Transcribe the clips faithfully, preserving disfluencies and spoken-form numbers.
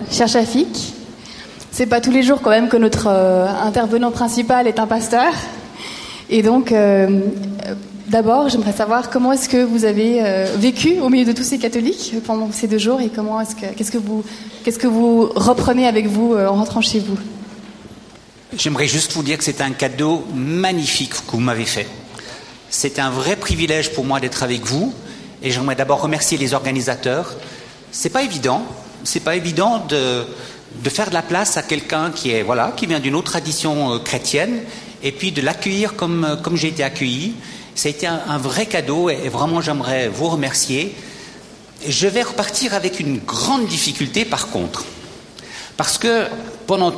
cher Chafik. C'est pas tous les jours quand même que notre euh, intervenant principal est un pasteur. Et donc, euh, d'abord, j'aimerais savoir comment est-ce que vous avez euh, vécu au milieu de tous ces catholiques pendant ces deux jours et comment est-ce que, qu'est-ce que vous, qu'est-ce que vous reprenez avec vous euh, en rentrant chez vous? J'aimerais juste vous dire que c'est un cadeau magnifique que vous m'avez fait. C'est un vrai privilège pour moi d'être avec vous. Et j'aimerais d'abord remercier les organisateurs. C'est pas évident, c'est pas évident de, de faire de la place à quelqu'un qui est voilà, qui vient d'une autre tradition euh, chrétienne, et puis de l'accueillir comme comme j'ai été accueilli. Ça a été un, un vrai cadeau, et, et vraiment j'aimerais vous remercier. Je vais repartir avec une grande difficulté par contre, parce que pendant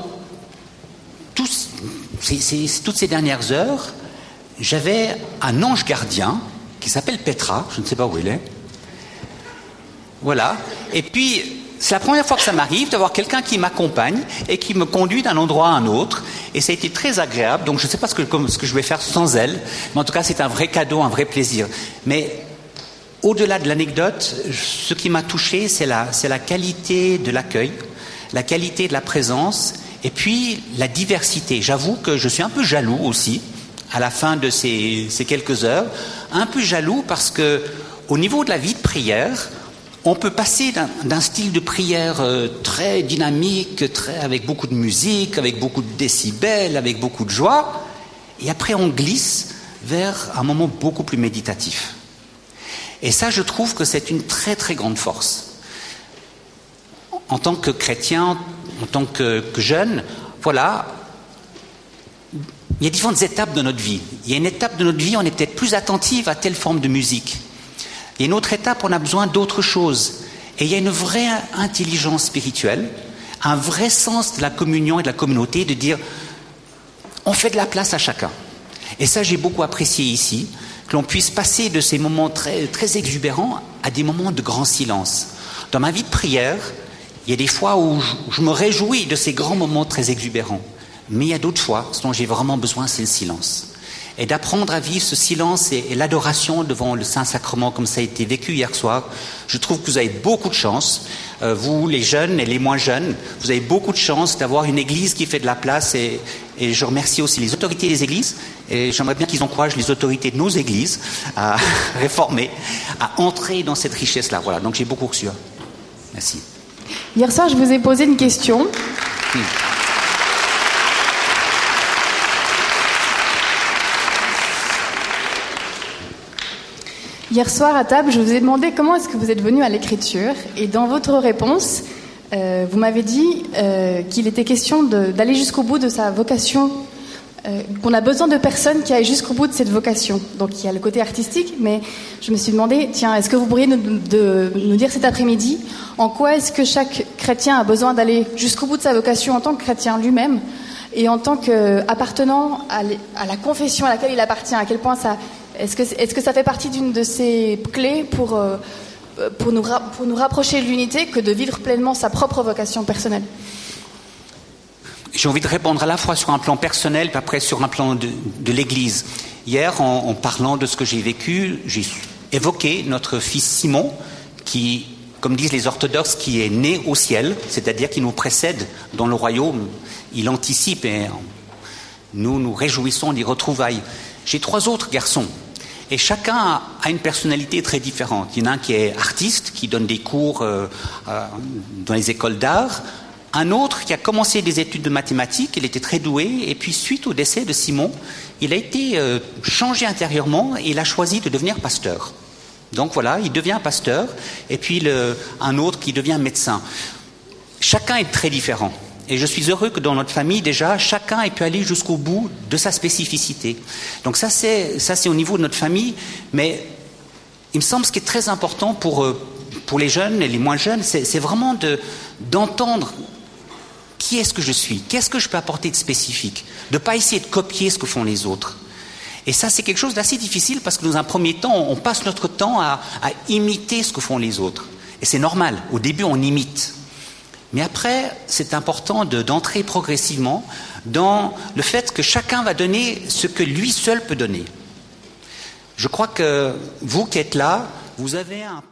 tous, ces, ces, toutes ces dernières heures, j'avais un ange gardien qui s'appelle Petra, je ne sais pas où il est. Voilà. Et puis, c'est la première fois que ça m'arrive d'avoir quelqu'un qui m'accompagne et qui me conduit d'un endroit à un autre. Et ça a été très agréable. Donc, je ne sais pas ce que, ce que je vais faire sans elle. Mais en tout cas, c'est un vrai cadeau, un vrai plaisir. Mais au-delà de l'anecdote, ce qui m'a touché, c'est la, c'est la qualité de l'accueil, la qualité de la présence et puis la diversité. J'avoue que je suis un peu jaloux aussi à la fin de ces, ces quelques heures, un peu jaloux parce que au niveau de la vie de prière, on peut passer d'un, d'un style de prière euh, très dynamique, très, avec beaucoup de musique, avec beaucoup de décibels, avec beaucoup de joie, et après on glisse vers un moment beaucoup plus méditatif. Et ça, je trouve que c'est une très très grande force. En tant que chrétien, en tant que, que jeune, voilà, il y a différentes étapes de notre vie. Il y a une étape de notre vie, on est peut-être plus attentive à telle forme de musique. Il y a une autre étape, on a besoin d'autre chose. Et il y a une vraie intelligence spirituelle, un vrai sens de la communion et de la communauté, de dire, on fait de la place à chacun. Et ça, j'ai beaucoup apprécié ici, que l'on puisse passer de ces moments très, très exubérants à des moments de grand silence. Dans ma vie de prière, il y a des fois où je, je me réjouis de ces grands moments très exubérants. Mais il y a d'autres fois, ce dont j'ai vraiment besoin, c'est le silence. Et d'apprendre à vivre ce silence et, et l'adoration devant le Saint-Sacrement, comme ça a été vécu hier soir. Je trouve que vous avez beaucoup de chance, euh, vous, les jeunes et les moins jeunes, vous avez beaucoup de chance d'avoir une église qui fait de la place. Et, et je remercie aussi les autorités des églises. Et j'aimerais bien qu'ils encouragent les autorités de nos églises à réformer, à entrer dans cette richesse-là. Voilà, donc j'ai beaucoup reçu. Merci. Hier soir, je vous ai posé une question. Hmm. Hier soir à table, je vous ai demandé comment est-ce que vous êtes venu à l'écriture, et dans votre réponse, euh, vous m'avez dit euh, qu'il était question de, d'aller jusqu'au bout de sa vocation, euh, qu'on a besoin de personnes qui aillent jusqu'au bout de cette vocation. Donc il y a le côté artistique, mais je me suis demandé, tiens, est-ce que vous pourriez nous, de, nous dire cet après-midi en quoi est-ce que chaque chrétien a besoin d'aller jusqu'au bout de sa vocation en tant que chrétien lui-même et en tant qu'appartenant à, à la confession à laquelle il appartient, à quel point ça... Est-ce que, est-ce que ça fait partie d'une de ces clés pour, euh, pour, nous, ra- pour nous rapprocher de l'unité que de vivre pleinement sa propre vocation personnelle? J'ai envie de répondre à la fois sur un plan personnel, puis après sur un plan de, de l'Église. Hier, en, en parlant de ce que j'ai vécu, j'ai évoqué notre fils Simon, qui, comme disent les orthodoxes, qui est né au ciel, c'est-à-dire qui nous précède dans le royaume. Il anticipe et nous nous réjouissons des retrouvailles. J'ai trois autres garçons. Et chacun a une personnalité très différente. Il y en a un qui est artiste, qui donne des cours euh, euh, dans les écoles d'art. Un autre qui a commencé des études de mathématiques, il était très doué. Et puis, suite au décès de Simon, il a été euh, changé intérieurement et il a choisi de devenir pasteur. Donc voilà, il devient pasteur. Et puis, le, un autre qui devient médecin. Chacun est très différent. Et je suis heureux que dans notre famille, déjà, chacun ait pu aller jusqu'au bout de sa spécificité. Donc ça, c'est, ça, c'est au niveau de notre famille. Mais il me semble ce qui est très important pour, pour les jeunes et les moins jeunes, c'est, c'est vraiment de, d'entendre qui est-ce que je suis, qu'est-ce que je peux apporter de spécifique, de ne pas essayer de copier ce que font les autres. Et ça, c'est quelque chose d'assez difficile parce que dans un premier temps, on passe notre temps à, à imiter ce que font les autres. Et c'est normal. Au début, on imite. Mais après, c'est important de, d'entrer progressivement dans le fait que chacun va donner ce que lui seul peut donner. Je crois que vous qui êtes là, vous avez un